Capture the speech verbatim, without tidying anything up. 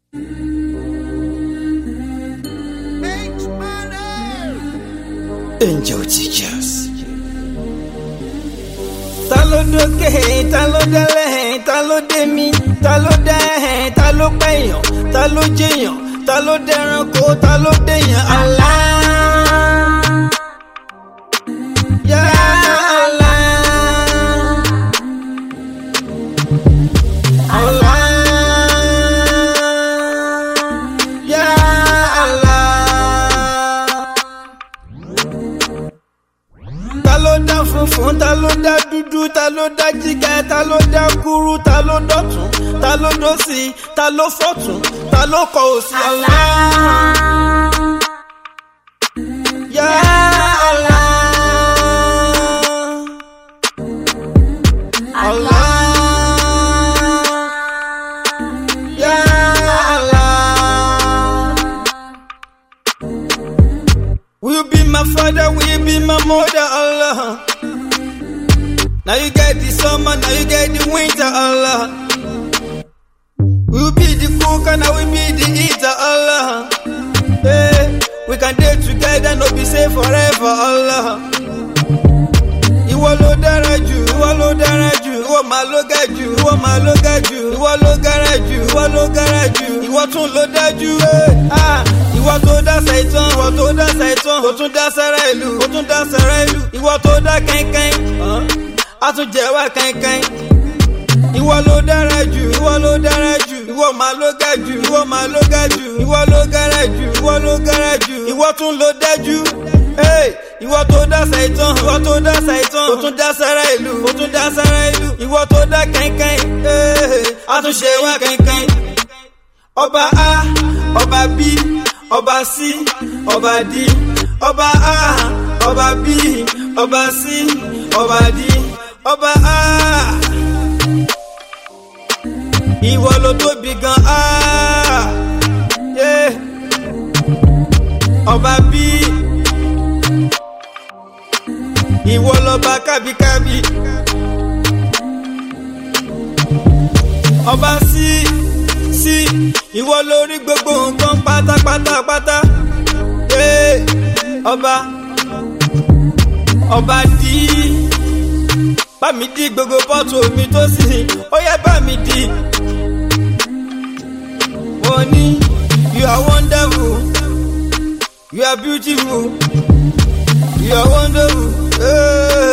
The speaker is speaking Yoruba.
Angel Teachers. Ta ló dókè, ta ló délẹ̀, ta ló dé mi, ta ló dá ẹ̀, ta ló pẹ̀yàn, ta ló jẹyàn, ta ló dẹranko, ta ló déyàn. Allah. Ya Allah. Allah. Ya Allah. Ta ló dá funfun, ta ló dá dúdú, ta ló dá jígẹ, ta ló dá kúrú, ta ló dọ̀tún, ta ló dósì, ta ló fọ̀tún, ta ló kọ òsì. Allah. Ya Allah. Allah. Ya Allah. Will you be my father, will you be my mother, Allah? Now you get the summer, now you get the winter, Allah. We'll be the cook and I will be the eater, Allah. Hey, we can stay together, no be safe forever, Allah. Ìwọ ló dára jù, ìwọ ló dára jù, ìwọ máa ló ga jù, ìwọ máa ló ga jù, ìwọ ló gara jù, ìwọ ló gara jù, ìwọ tún ló dájú. Ah, ìwọ tó dá Sàìtàn, ìwọ tó dá Sàìtàn, ó tún dá sára ìlú, ó tún dá sára ìlú, ìwọ tó dá kẹ́ńkẹ́ń. A tún jẹ wá kankan. Ìwọ ló dára jù, ìwọ ló dára jù, ìwọ máa ló ga jù, ìwọ máa ló ga jù, ìwọ ló gara jù, ìwọ ló gara jù, ìwọ tún ló dájú. Hey, ìwọ tó dá Sàìtàn, ìwọ tó dá Sàìtàn, ó tún dá sára ìlú, ó tún dá sára ìlú, ìwọ tó dá kankan. Hey, a tún ṣe wá kankan. Ọba A, ọba B, ọba C, ọba D, ọba A, ọba B, ọba C, ọba D. Ọba A, ìwọ ló tóbi gan A, yeah. Ọba B, ìwọ lọba kábíkábí. Ọba C, C, ìwọ lórí gbogbo nǹkan pátápátápátá, yeah. Ọba, ọba D. Bá mi di gbogbo pọ́tù omi tó sì, ó yẹ bá mi di. Mo ní, you are wonderful, you are beautiful, you are wonderful. Hey.